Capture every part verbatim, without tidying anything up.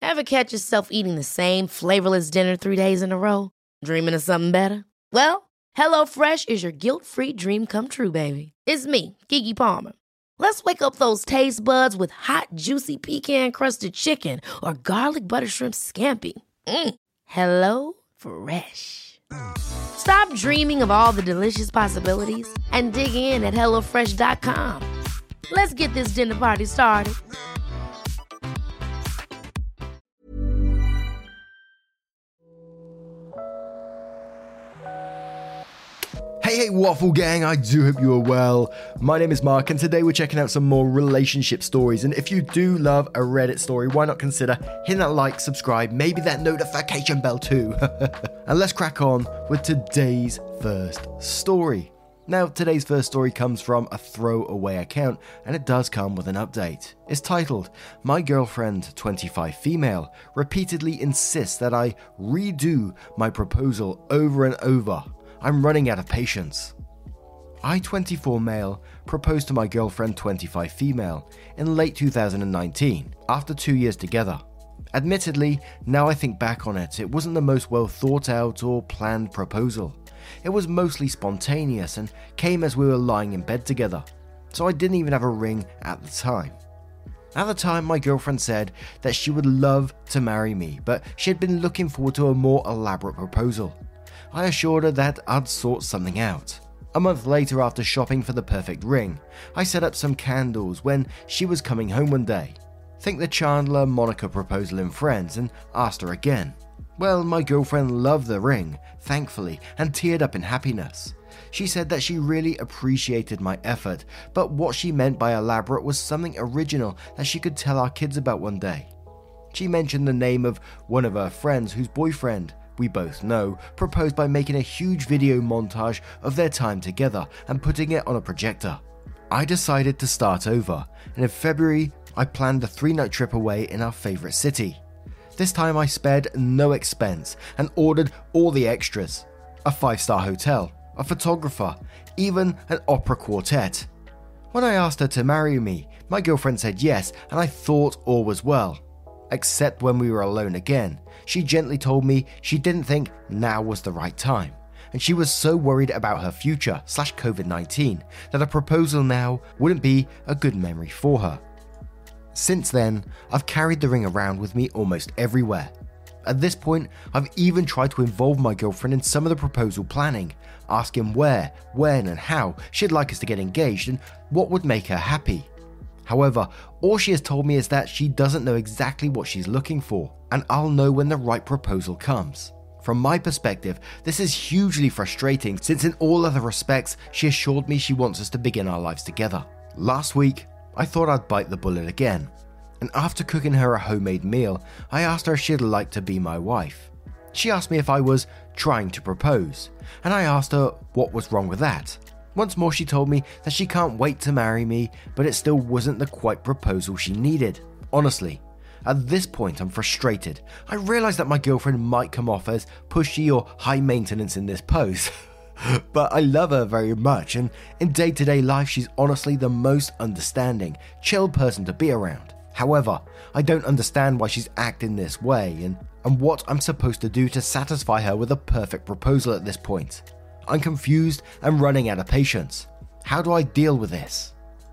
Ever catch yourself eating the same flavorless dinner three days in a row? Dreaming of something better? Well, HelloFresh is your guilt-free dream come true, baby. It's me, Keke Palmer. Let's wake up those taste buds with hot, juicy pecan-crusted chicken or garlic butter shrimp scampi. Mm. Hello Fresh. Stop dreaming of all the delicious possibilities and dig in at hello fresh dot com. Let's get this dinner party started. Hey, hey, Waffle Gang, I do hope you are well. My name is Mark, and today we're checking out some more relationship stories. And if you do love a Reddit story, why not consider hitting that like, subscribe, maybe that notification bell too. And let's crack on with today's first story. Now, today's first story comes from a throwaway account, and it does come with an update. It's titled, "My girlfriend, twenty-five female, repeatedly insists that I redo my proposal over and over. I'm running out of patience." I, twenty-four male, proposed to my girlfriend, twenty-five female, in late two thousand nineteen, after two years together. Admittedly, now I think back on it, it wasn't the most well thought out or planned proposal. It was mostly spontaneous and came as we were lying in bed together, so I didn't even have a ring at the time. At the time, my girlfriend said that she would love to marry me, but she had been looking forward to a more elaborate proposal. I assured her that I'd sort something out. A month later, after shopping for the perfect ring, I set up some candles when she was coming home one day. Think the Chandler Monica proposal in Friends, and asked her again. Well, my girlfriend loved the ring, thankfully, and teared up in happiness. She said that she really appreciated my effort, but what she meant by elaborate was something original that she could tell our kids about one day. She mentioned the name of one of her friends whose boyfriend, we both know, proposed by making a huge video montage of their time together and putting it on a projector. I decided to start over, and in February, I planned a three-night trip away in our favourite city. This time I spared no expense and ordered all the extras. A five-star hotel, a photographer, even an opera quartet. When I asked her to marry me, my girlfriend said yes, and I thought all was well. Except when we were alone again, she gently told me she didn't think now was the right time, and she was so worried about her future slash covid nineteen that a proposal now wouldn't be a good memory for her. Since then, I've carried the ring around with me almost everywhere. At this point, I've even tried to involve my girlfriend in some of the proposal planning, asking where, when and how she'd like us to get engaged and what would make her happy. However, all she has told me is that she doesn't know exactly what she's looking for, and I'll know when the right proposal comes. From my perspective, this is hugely frustrating since in all other respects, she assured me she wants us to begin our lives together. Last week, I thought I'd bite the bullet again, and after cooking her a homemade meal, I asked her if she'd like to be my wife. She asked me if I was trying to propose, and I asked her what was wrong with that. Once more, she told me that she can't wait to marry me, but it still wasn't the quite proposal she needed. Honestly, at this point, I'm frustrated. I realize that my girlfriend might come off as pushy or high maintenance in this pose, but I love her very much, and in day-to-day life, she's honestly the most understanding, chill person to be around. However, I don't understand why she's acting this way, and, and what I'm supposed to do to satisfy her with a perfect proposal at this point. I'm confused and running out of patience. How do I deal with this?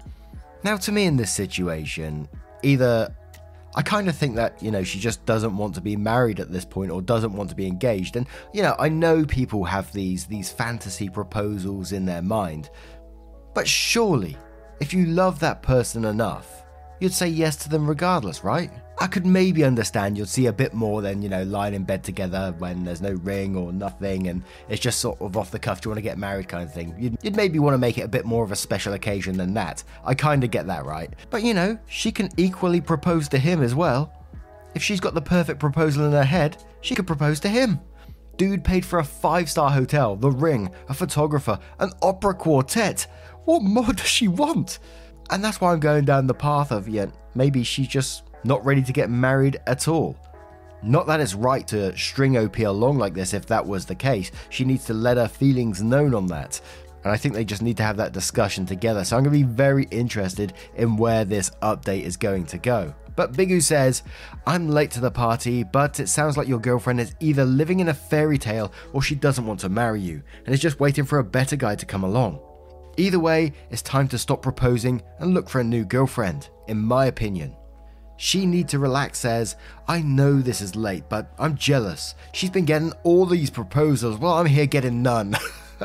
Now, to me in this situation, either I kind of think that, you know, she just doesn't want to be married at this point or doesn't want to be engaged. And, you know, I know people have these, these fantasy proposals in their mind. But surely, if you love that person enough, you'd say yes to them regardless, right? I could maybe understand you'd see a bit more than, you know, lying in bed together when there's no ring or nothing and it's just sort of off the cuff, do you want to get married kind of thing. You'd, you'd maybe want to make it a bit more of a special occasion than that. I kind of get that, right? But, you know, she can equally propose to him as well. If she's got the perfect proposal in her head, she could propose to him. Dude paid for a five-star hotel, the ring, a photographer, an opera quartet. What more does she want? And that's why I'm going down the path of, yeah, maybe she's just not ready to get married at all. Not that it's right to string O P along like this if that was the case. She needs to let her feelings known on that. And I think they just need to have that discussion together. So I'm going to be very interested in where this update is going to go. But Bigu says, I'm late to the party, but it sounds like your girlfriend is either living in a fairy tale or she doesn't want to marry you and is just waiting for a better guy to come along. Either way, it's time to stop proposing and look for a new girlfriend, in my opinion. She Need to Relax says, I know this is late, but I'm jealous. She's been getting all these proposals while I'm here getting none.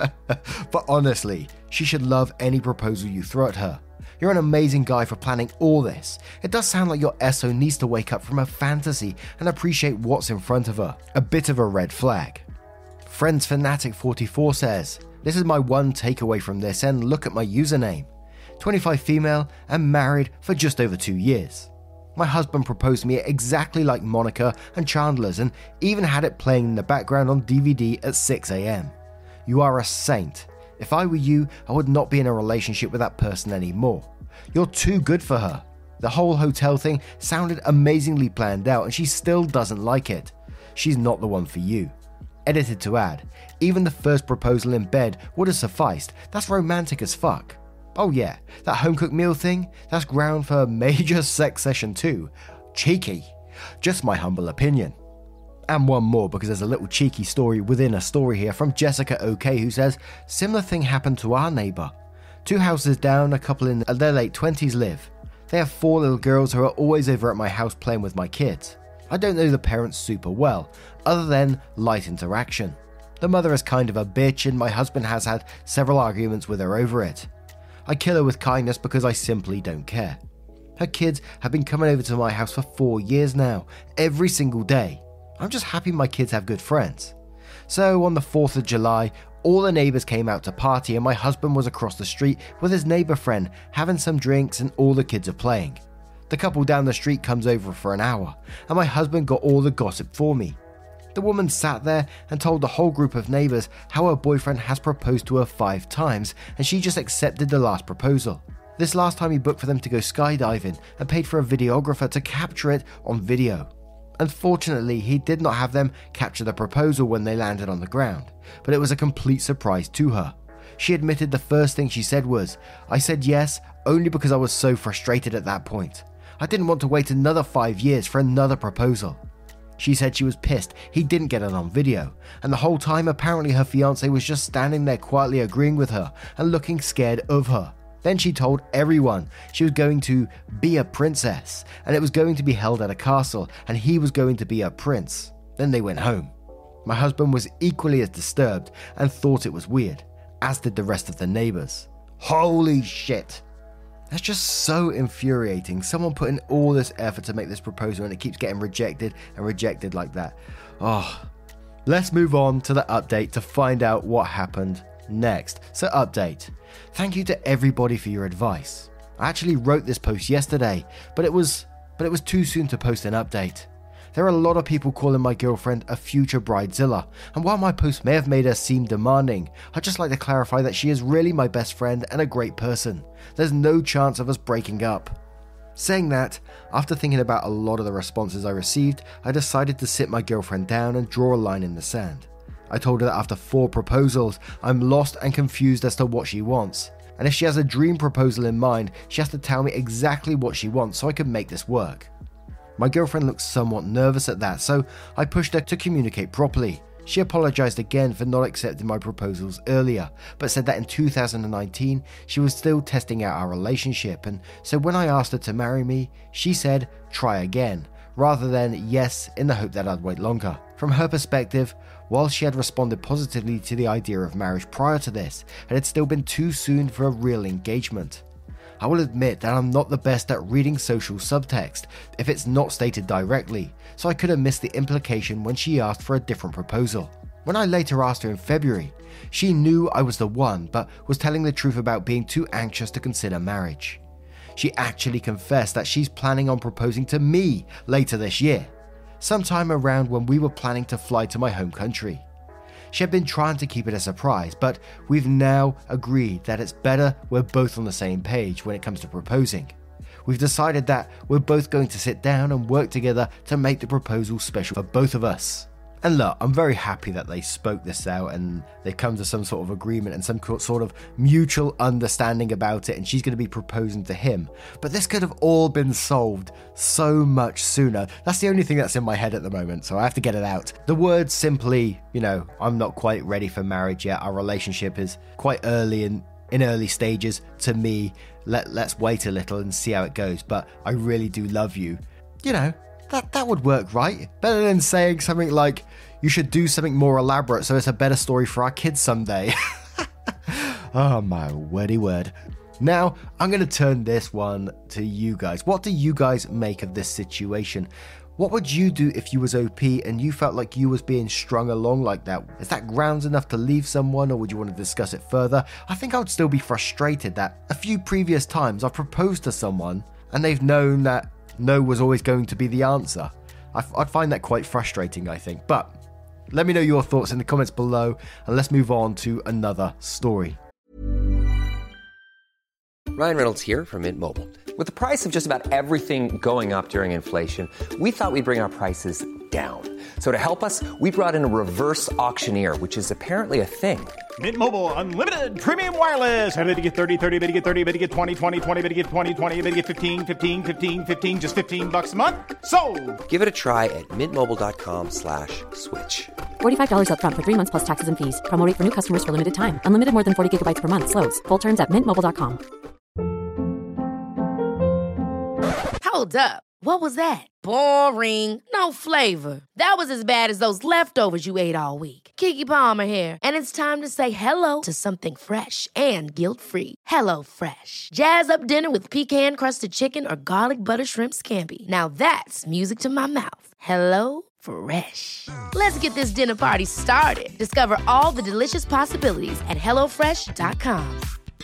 But honestly, she should love any proposal you throw at her. You're an amazing guy for planning all this. It does sound like your S O needs to wake up from a fantasy and appreciate what's in front of her. A bit of a red flag. Friends Fanatic forty-four says, this is my one takeaway from this, and look at my username. twenty-five female and married for just over two years. My husband proposed to me exactly like Monica and Chandler's and even had it playing in the background on D V D at six a.m. You are a saint. If I were you, I would not be in a relationship with that person anymore. You're too good for her. The whole hotel thing sounded amazingly planned out and she still doesn't like it. She's not the one for you. Edited to add, even the first proposal in bed would have sufficed. That's romantic as fuck. Oh yeah, that home-cooked meal thing? That's ground for a major sex session too. Cheeky. Just my humble opinion. And one more, because there's a little cheeky story within a story here from Jessica OK, who says, similar thing happened to our neighbour. Two houses down, a couple in their late twenties live. They have four little girls who are always over at my house playing with my kids. I don't know the parents super well, other than light interaction. The mother is kind of a bitch and my husband has had several arguments with her over it. I kill her with kindness because I simply don't care. Her kids have been coming over to my house for four years now, every single day. I'm just happy my kids have good friends. So on the fourth of July, all the neighbours came out to party and my husband was across the street with his neighbour friend having some drinks and all the kids are playing. The couple down the street comes over for an hour and my husband got all the gossip for me. The woman sat there and told the whole group of neighbours how her boyfriend has proposed to her five times and she just accepted the last proposal. This last time he booked for them to go skydiving and paid for a videographer to capture it on video. Unfortunately, he did not have them capture the proposal when they landed on the ground, but it was a complete surprise to her. She admitted the first thing she said was, I said yes only because I was so frustrated at that point. I didn't want to wait another five years for another proposal. She said she was pissed he didn't get it on video, and the whole time apparently her fiancé was just standing there quietly agreeing with her and looking scared of her. Then she told everyone she was going to be a princess and it was going to be held at a castle and he was going to be a prince. Then they went home. My husband was equally as disturbed and thought it was weird, as did the rest of the neighbours. Holy shit. That's just so infuriating. Someone put in all this effort to make this proposal and it keeps getting rejected and rejected like that. Oh, let's move on to the update to find out what happened next. So update. Thank you to everybody for your advice. I actually wrote this post yesterday, but it was but it was too soon to post an update. There are a lot of people calling my girlfriend a future bridezilla, and while my post may have made her seem demanding, I'd just like to clarify that she is really my best friend and a great person. There's no chance of us breaking up. Saying that, after thinking about a lot of the responses I received, I decided to sit my girlfriend down and draw a line in the sand. I told her that after four proposals, I'm lost and confused as to what she wants. And if she has a dream proposal in mind, she has to tell me exactly what she wants so I can make this work. My girlfriend looked somewhat nervous at that, so I pushed her to communicate properly. She apologized again for not accepting my proposals earlier, but said that in two thousand nineteen, she was still testing out our relationship, and so when I asked her to marry me, she said, try again, rather than yes in the hope that I'd wait longer. From her perspective, while she had responded positively to the idea of marriage prior to this, it had still been too soon for a real engagement. I will admit that I'm not the best at reading social subtext if it's not stated directly, so I could have missed the implication when she asked for a different proposal. When I later asked her in February, she knew I was the one but was telling the truth about being too anxious to consider marriage. She actually confessed that she's planning on proposing to me later this year, sometime around when we were planning to fly to my home country. She had been trying to keep it a surprise, but we've now agreed that it's better we're both on the same page when it comes to proposing. We've decided that we're both going to sit down and work together to make the proposal special for both of us. And look, I'm very happy that they spoke this out and they've come to some sort of agreement and some sort of mutual understanding about it, and she's going to be proposing to him. But this could have all been solved so much sooner. That's the only thing that's in my head at the moment, so I have to get it out. The words simply, you know, I'm not quite ready for marriage yet. Our relationship is quite early in, in early stages to me. Let, let's wait a little and see how it goes, but I really do love you. You know, That that would work, right? Better than saying something like, you should do something more elaborate so it's a better story for our kids someday. Oh my wordy word. Now, I'm going to turn this one to you guys. What do you guys make of this situation? What would you do if you was O P and you felt like you was being strung along like that? Is that grounds enough to leave someone, or would you want to discuss it further? I think I would still be frustrated that a few previous times I've proposed to someone and they've known that no was always going to be the answer. I'd find that quite frustrating, I think. But let me know your thoughts in the comments below, and let's move on to another story. Ryan Reynolds here from Mint Mobile. With the price of just about everything going up during inflation, we thought we'd bring our prices down. So to help us, we brought in a reverse auctioneer, which is apparently a thing. Mint Mobile Unlimited Premium Wireless. How to get thirty, thirty, bit to get thirty, bit to get twenty, twenty, twenty, bit to get twenty, twenty, bit to get fifteen, fifteen, fifteen, fifteen, just fifteen bucks a month? Sold! Give it a try at mintmobile.com slash switch. forty-five dollars up front for three months plus taxes and fees. Promo rate for new customers for limited time. Unlimited more than forty gigabytes per month. Slows full terms at mint mobile dot com. Hold up. What was that? Boring. No flavor. That was as bad as those leftovers you ate all week. Keke Palmer here, and it's time to say hello to something fresh and guilt-free. Hello Fresh. Jazz up dinner with pecan-crusted chicken or garlic butter shrimp scampi. Now that's music to my mouth. Hello Fresh. Let's get this dinner party started. Discover all the delicious possibilities at hello fresh dot com.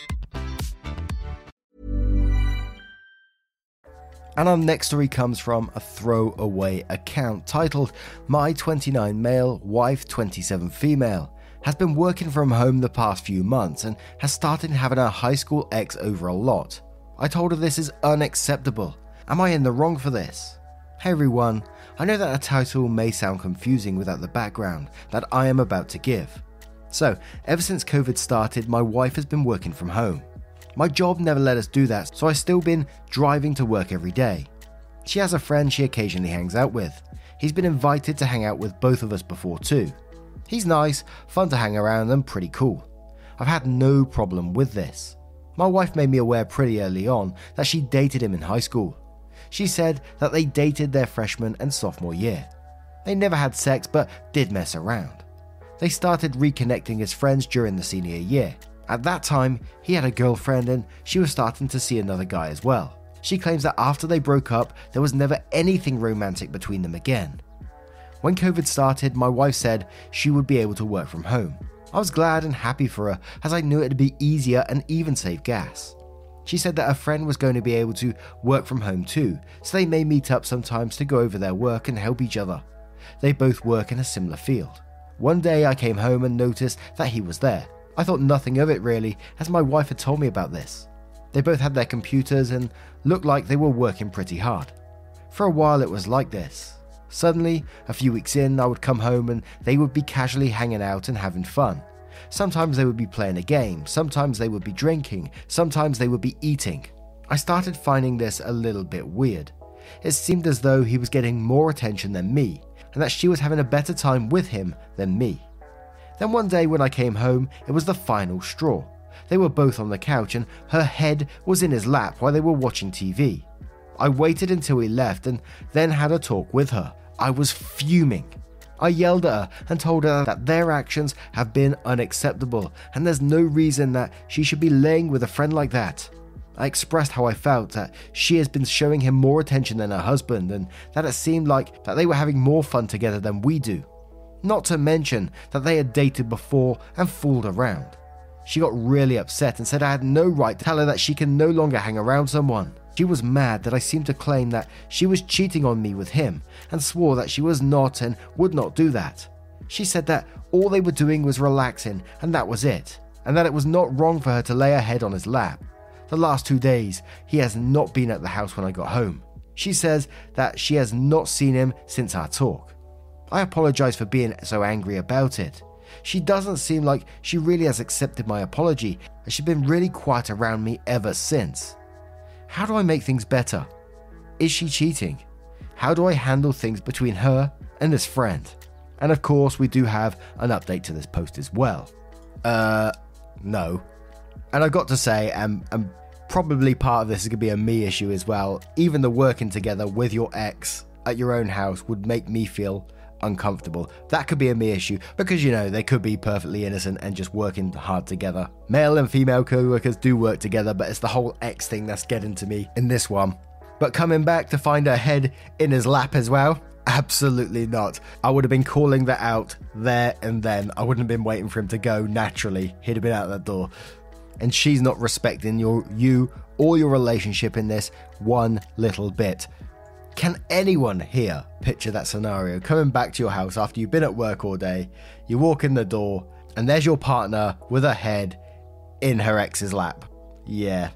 And our next story comes from a throwaway account titled, My twenty-nine male, wife twenty-seven female, has been working from home the past few months and has started having her high school ex over a lot. I told her this is unacceptable. Am I in the wrong for this? Hey everyone, I know that a title may sound confusing without the background that I am about to give. So, ever since COVID started, my wife has been working from home. My job never let us do that, so I've still been driving to work every day. She has a friend she occasionally hangs out with. He's been invited to hang out with both of us before too. He's nice, fun to hang around, and pretty cool. I've had no problem with this. My wife made me aware pretty early on that she dated him in high school. She said that they dated their freshman and sophomore year. They never had sex but did mess around. They started reconnecting as friends during the senior year. At that time, he had a girlfriend and she was starting to see another guy as well. She claims that after they broke up, there was never anything romantic between them again. When COVID started, my wife said she would be able to work from home. I was glad and happy for her, as I knew it'd be easier and even save gas. She said that a friend was going to be able to work from home too, so they may meet up sometimes to go over their work and help each other. They both work in a similar field. One day I came home and noticed that he was there. I thought nothing of it really, as my wife had told me about this. They both had their computers and looked like they were working pretty hard. For a while it was like this. Suddenly, a few weeks in, I would come home and they would be casually hanging out and having fun. Sometimes they would be playing a game, sometimes they would be drinking, sometimes they would be eating. I started finding this a little bit weird. It seemed as though he was getting more attention than me, and that she was having a better time with him than me. Then one day when I came home, it was the final straw. They were both on the couch and her head was in his lap while they were watching T V. I waited until he left and then had a talk with her. I was fuming. I yelled at her and told her that their actions have been unacceptable and there's no reason that she should be laying with a friend like that. I expressed how I felt that she has been showing him more attention than her husband and that it seemed like that they were having more fun together than we do. Not to mention that they had dated before and fooled around. She got really upset and said I had no right to tell her that she can no longer hang around someone. She was mad that I seemed to claim that she was cheating on me with him and swore that she was not and would not do that. She said that all they were doing was relaxing and that was it, and that it was not wrong for her to lay her head on his lap. The last two days, he has not been at the house when I got home. She says that she has not seen him since our talk. I apologize for being so angry about it. She doesn't seem like she really has accepted my apology, and she's been really quiet around me ever since. How do I make things better? Is she cheating? How do I handle things between her and this friend? And of course, we do have an update to this post as well. Uh, no. And I've got to say, and, and probably part of this is going to be a me issue as well, even the working together with your ex at your own house would make me feel uncomfortable. That could be a me issue because, you know, they could be perfectly innocent and just working hard together. Male and female co-workers do work together, but it's the whole ex thing that's getting to me in this one. But coming back to find her head in his lap as well? Absolutely not. I would have been calling that out there and then. I wouldn't have been waiting for him to go naturally. He'd have been out that door. And she's not respecting your you or your relationship in this one little bit. Can anyone here picture that scenario? Coming back to your house after you've been at work all day, you walk in the door, and there's your partner with her head in her ex's lap. Yeah.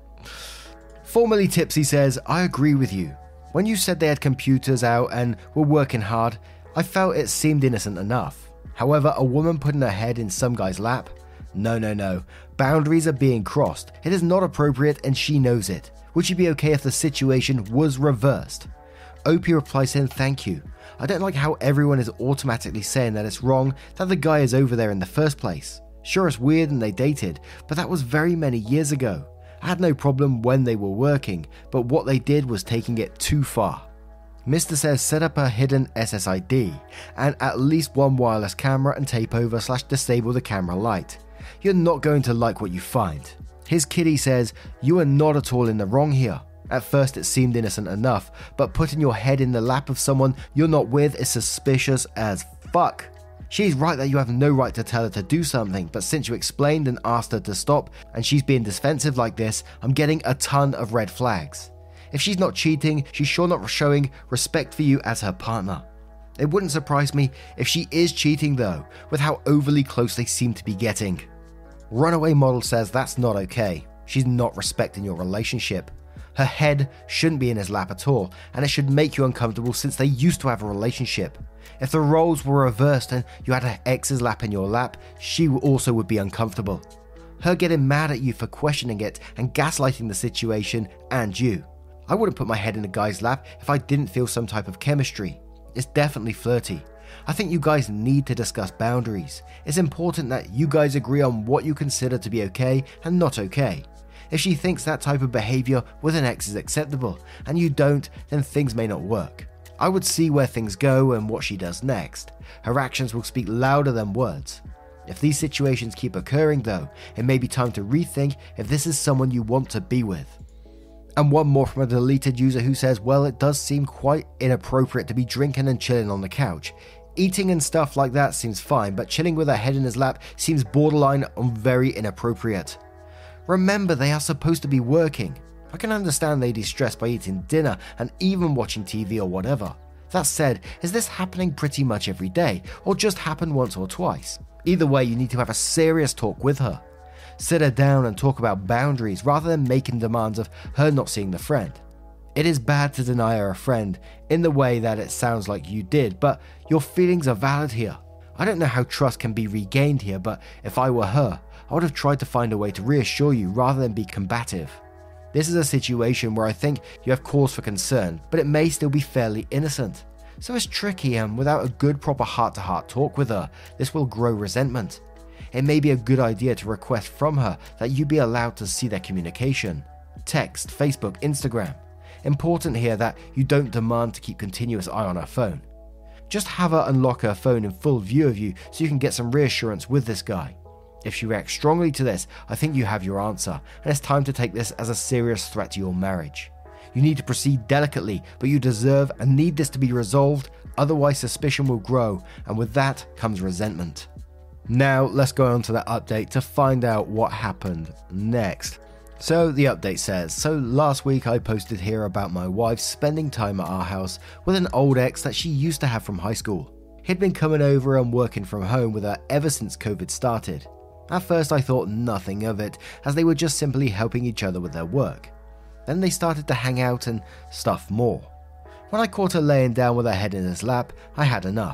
Formerly Tipsy says, I agree with you. When you said they had computers out and were working hard, I felt it seemed innocent enough. However, a woman putting her head in some guy's lap? No, no, no. Boundaries are being crossed. It is not appropriate and she knows it. Would she be okay if the situation was reversed? O P replies saying thank you. I don't like how everyone is automatically saying that it's wrong that the guy is over there in the first place. Sure, it's weird and they dated, but that was very many years ago. I had no problem when they were working, but what they did was taking it too far. Mister says set up a hidden S S I D and at least one wireless camera and tape over slash disable the camera light. You're not going to like what you find. His kitty says you are not at all in the wrong here. At first it seemed innocent enough, but putting your head in the lap of someone you're not with is suspicious as fuck. She's right that you have no right to tell her to do something, but since you explained and asked her to stop and she's being defensive like this, I'm getting a ton of red flags. If she's not cheating, she's sure not showing respect for you as her partner. It wouldn't surprise me if she is cheating though, with how overly close they seem to be getting. Runaway Model says that's not okay. She's not respecting your relationship. Her head shouldn't be in his lap at all, and it should make you uncomfortable since they used to have a relationship. If the roles were reversed and you had her ex's lap in your lap, she also would be uncomfortable. Her getting mad at you for questioning it and gaslighting the situation and you. I wouldn't put my head in a guy's lap if I didn't feel some type of chemistry. It's definitely flirty. I think you guys need to discuss boundaries. It's important that you guys agree on what you consider to be okay and not okay. If she thinks that type of behavior with an ex is acceptable and you don't, then things may not work. I would see where things go and what she does next. Her actions will speak louder than words. If these situations keep occurring though, it may be time to rethink if this is someone you want to be with. And one more from a deleted user who says, well, it does seem quite inappropriate to be drinking and chilling on the couch. Eating and stuff like that seems fine, but chilling with her head in his lap seems borderline on very inappropriate. Remember, they are supposed to be working. I can understand they de-stress by eating dinner and even watching T V or whatever. That said, is this happening pretty much every day, or just happen once or twice? Either way, you need to have a serious talk with her. Sit her down and talk about boundaries rather than making demands of her not seeing the friend. It is bad to deny her a friend in the way that it sounds like you did, but your feelings are valid here. I don't know how trust can be regained here, but if I were her, I would have tried to find a way to reassure you rather than be combative. This is a situation where I think you have cause for concern, but it may still be fairly innocent. So it's tricky, and without a good proper heart-to-heart talk with her, this will grow resentment. It may be a good idea to request from her that you be allowed to see their communication. Text, Facebook, Instagram. Important here that you don't demand to keep continuous eye on her phone. Just have her unlock her phone in full view of you so you can get some reassurance with this guy. If she reacts strongly to this, I think you have your answer, and it's time to take this as a serious threat to your marriage. You need to proceed delicately, but you deserve and need this to be resolved, otherwise suspicion will grow, and with that comes resentment. Now let's go on to that update to find out what happened next. So the update says, so last week I posted here about my wife spending time at our house with an old ex that she used to have from high school. He'd been coming over and working from home with her ever since COVID started. At first I thought nothing of it, as they were just simply helping each other with their work. Then they started to hang out and stuff more. When I caught her laying down with her head in his lap, I had enough.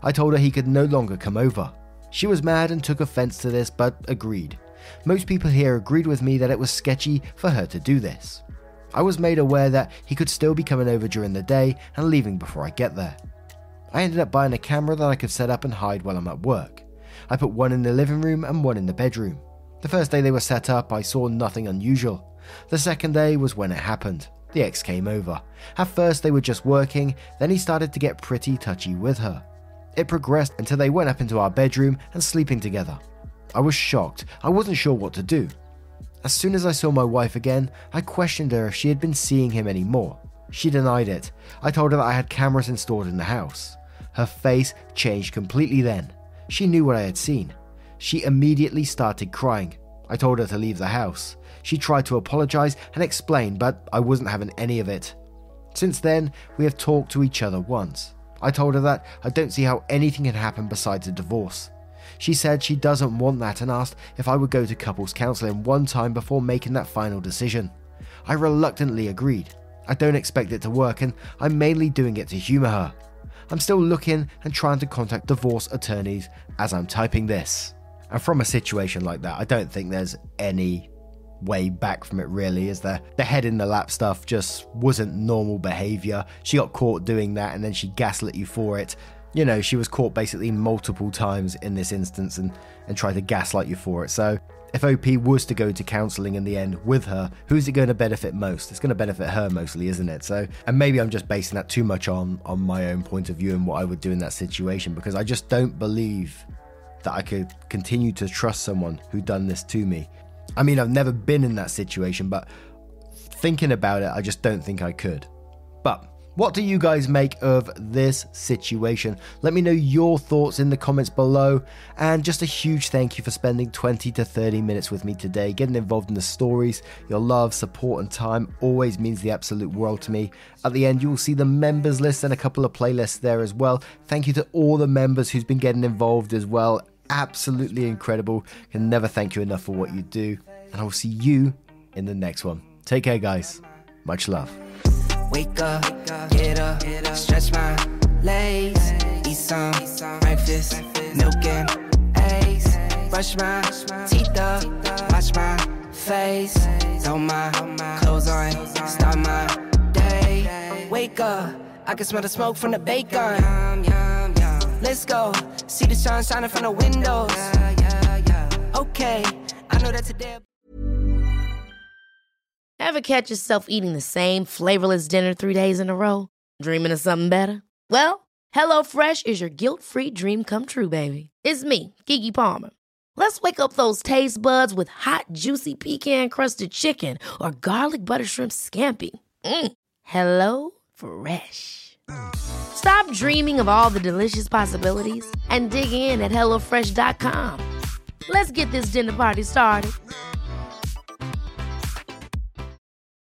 I told her he could no longer come over. She was mad and took offense to this, but agreed. Most people here agreed with me that it was sketchy for her to do this. I was made aware that he could still be coming over during the day and leaving before I get there. I ended up buying a camera that I could set up and hide while I'm at work. I put one in the living room and one in the bedroom. The first day they were set up, I saw nothing unusual. The second day was when it happened. The ex came over. At first they were just working, then he started to get pretty touchy with her. It progressed until they went up into our bedroom and sleeping together. I was shocked. I wasn't sure what to do. As soon as I saw my wife again, I questioned her if she had been seeing him anymore. She denied it. I told her that I had cameras installed in the house. Her face changed completely then. She knew what I had seen. She immediately started crying. I told her to leave the house. She tried to apologize and explain, but I wasn't having any of it. Since then, we have talked to each other once. I told her that I don't see how anything can happen besides a divorce. She said she doesn't want that and asked if I would go to couples counseling one time before making that final decision. I reluctantly agreed. I don't expect it to work and I'm mainly doing it to humor her. I'm still looking and trying to contact divorce attorneys as I'm typing this. And from a situation like that, I don't think there's any way back from it really, is there? The head in the lap stuff just wasn't normal behavior. She got caught doing that and then she gaslit you for it. You know, she was caught basically multiple times in this instance and, and tried to gaslight you for it. So if O P was to go to counselling in the end with her, who's it going to benefit most? It's going to benefit her mostly, isn't it? So, and maybe I'm just basing that too much on, on my own point of view and what I would do in that situation, because I just don't believe that I could continue to trust someone who done this to me. I mean, I've never been in that situation, but thinking about it, I just don't think I could. But what do you guys make of this situation? Let me know your thoughts in the comments below. And just a huge thank you for spending twenty to thirty minutes with me today, getting involved in the stories. Your love, support, and time always means the absolute world to me. At the end, you will see the members list and a couple of playlists there as well. Thank you to all the members who's been getting involved as well. Absolutely incredible. Can never thank you enough for what you do. And I will see you in the next one. Take care, guys. Much love. Wake up, get up, stretch my legs, eat some breakfast, milk and eggs, brush my teeth up, wash my face, throw my clothes on, start my day. Wake up, I can smell the smoke from the bacon. Let's go, see the sun shining from the windows. Okay, I know that today. Ever catch yourself eating the same flavorless dinner three days in a row? Dreaming of something better? Well, HelloFresh is your guilt-free dream come true, baby. It's me, Keke Palmer. Let's wake up those taste buds with hot, juicy pecan-crusted chicken or garlic butter shrimp scampi. Mm. Hello Fresh. Stop dreaming of all the delicious possibilities and dig in at hello fresh dot com. Let's get this dinner party started.